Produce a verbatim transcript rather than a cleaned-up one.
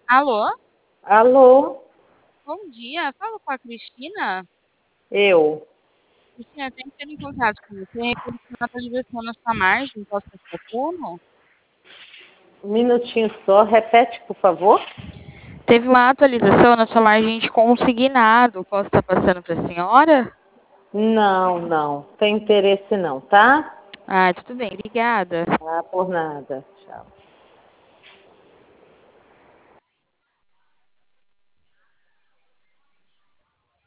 Alô? Alô, Bom dia. Falo com a Cristina. eu. Cristina, eu tenho que ter em contato com você porque uma atualização na sua margem pós-Socorro. Um minutinho só, repete, por favor. Teve uma atualização na sua margem de consignado. Posso estar passando para a senhora? Não, não, tem interesse não, tá? Ah, tudo bem. Obrigada. Ah, por nada. Tchau.